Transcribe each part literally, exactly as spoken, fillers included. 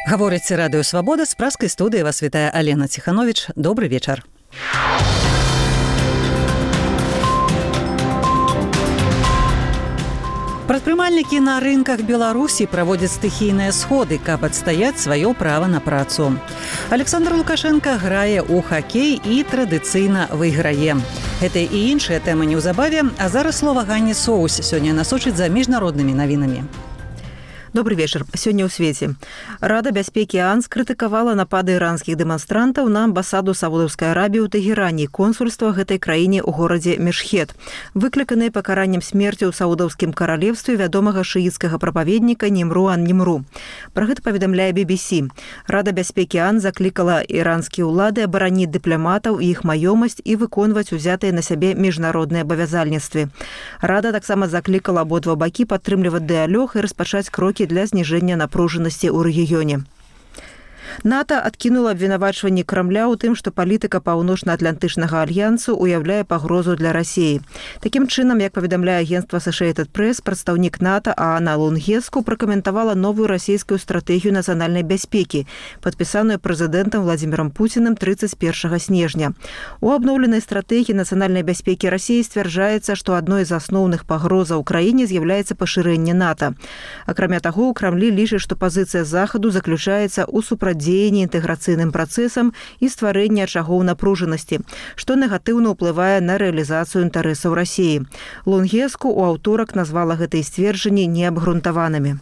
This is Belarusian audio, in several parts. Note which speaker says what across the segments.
Speaker 1: Гаворыць радыё «Свабода», з праскай студыі вас вітае Алена Ціхановіч. Добры вечар. Прадпрымальнікі на рынках Беларусі праводзяць стыхійныя сходы, каб адстаяць сваё права на працу. Александр Лукашенко грае ў хакей і традыцыйна выйграе. Гэта і іншыя тэмы неўзабаве, а зараз слова Ганне Соус сёння насочыць за міжнароднымі навінамі.
Speaker 2: Добрый вечер. Сегодня у свете. Рада бяспекі ООН скрытыкавала напады іранскіх дэманстрантаў на амбасаду Саудаўскай Арабіі ў Тэгеране і консульства гэтай краіне ў горадзе Мешхед, выкліканыя пакараннем смерці ў Саудаўскім каралевстве вядомага шыіцкага прапаведніка Нимру ан-Нимру. Пра гэта паведамляе би би сі. Рада бяспекі ООН заклікала іранскія ўлады абараніць дыпламатаў і іх маёмасць і выконваць узятыя на сябе міжнародныя абавязальніцтвы. Рада таксама заклікала абодва бакі падтрымліваць дыялог і распачаць крокі для зніжэння напружанасці ў рэгіёне. НАТО адкінула абвінавачванні Крамля ў тым, што палітыка Паўночна-Атлантычнага альянсу уяўляе пагрозу для Расіі. Такім чынам, як паведамляе агенцтва Associated Press, прадстаўнік НАТО Аана Лунгеску пракаментавала новую расійскую стратэгію нацыянальнай бяспекі, падпісаную прэзідэнтам Владзімірам Пуцінам трыццаць першага снежня. У абноўленай стратэгіі нацыянальнай бяспекі Расіі сцвярджаецца, што адной з асноўных пагрозаў краіне з'яўляецца пашырэнне НАТО. Акрамя таго, у Крамлі лічаць, што пазіцыя захаду заключаецца ў супрацьдзеянні дзеянні інтэграцыйным працэсам і стварэння ачагоў напружанасці, што негатыўна ўплывае на рэалізацыю інтарэсаў Расіі. Лунгеску ў аўторак назвала гэтыя сцверджанні неабгрунтаванымі.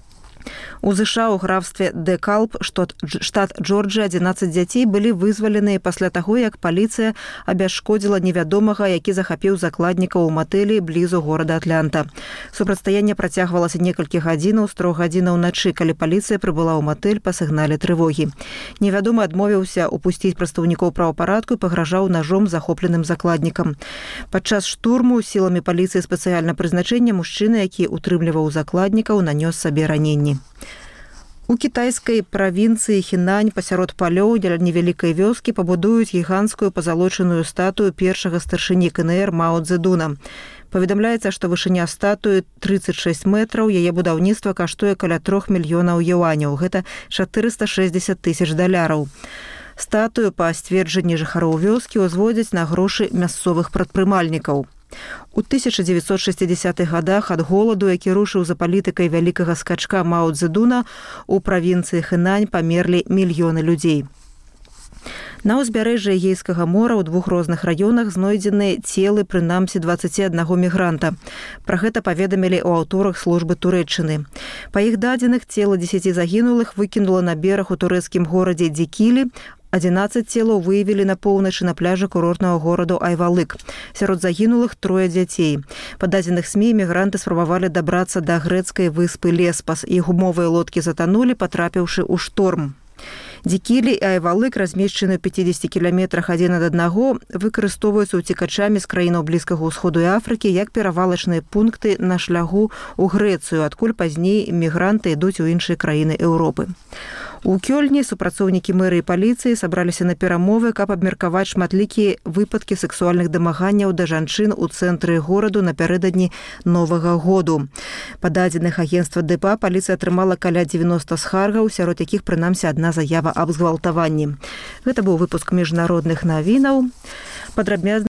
Speaker 2: У ЗША ў графстве Декалб, штат Джорджыя, адзінаццаць дзяцей былі вызваленыя пасля таго, як паліцыя абясшкодзіла невядомага, які захапіў закладнікаў у матэлі блізу горада Атланта. Супрацьстаянне працягвалася некалькі гадзінаў з трох гадзінаў начы, калі паліцыя прыбыла ў матэль па сігнале трывогі. Невядомы адмовіўся упусціць прадстаўнікоў правапарадку і пагражаў нажом захопленым закладнікам. Падчас штурму сіламі паліцыі спецыяльна прызначэння мужчына, які утрымліваў закладнікаў, нанёс сабе раненні. У кітайскай правінцыі Хінань пасярод палёў для невялікай вёскі пабудуюць гіганцкую пазалочаную статую першага старшыні ка эн эр Мао Цзэдуна. Паведамляецца, што вышыня статуі трыццаць шэсць метраў, яе будаўніцтва каштуе каля трох мільёнаў юаняў, гэта чатырыста шэсцьдзесят тысяч даляраў. Статую, па сцверджанні жыхароў вёскі, узводзяць на грошы мясцовых прадпрымальнікаў. У тысяча дзевяцьсот шэсцідзесятых гадах ад голаду, які рушыў за палітыкай вялікага скачка Мао Цзэдуна, у правінцыі Хінань памерлі мільёны людзей. На ўзбярэжжы Егейскага мора ў двух розных раёнах знойдзены целы прынамсі дваццаці аднаго мігранта. Пра гэта паведамілі ў аўторак службы Турэччыны. Па іх дадзеных, цела дзесяці загінулых выкінула на бераг у турэцкім горадзе Дикили. адзінаццаць целаў выявілі на поўначы на пляжы курортнага гораду Айвалык. Сярод загінулых трое дзяцей. Па дадзеных СМІ мігранты спрабавалі дабрацца да грэцкай выспы Леспас. Іх гумовыя лодкі затанулі, патрапіўшы ў шторм. Дикили і Айвалык, размешчаны ў пяцідзесяці кіламетрах адзін ад аднаго, выкарыстоўваюцца ўцекачамі з краінаў Блізкага ўсходу і Афрыкі як перавалачныя пункты на шляху ў Грэцыю, адкуль пазней мігранты ідуць у іншыя краіны Еўропы. У Кёльні супрацоўнікі мэрыі і паліцыі сабраліся на перамовы, каб абмеркаваць шматлікія выпадкі сексуальных дамаганняў да жанчын у цэнтры гораду напярэдадні Новага году. Па дадзеных агенцтва ДПА паліцыя атрымала каля дзевяноста скаргаў, сярод якіх прынамсі адна заява аб згвалтаванні. Гэта быў выпуск міжнародных навінаў. Падрабязна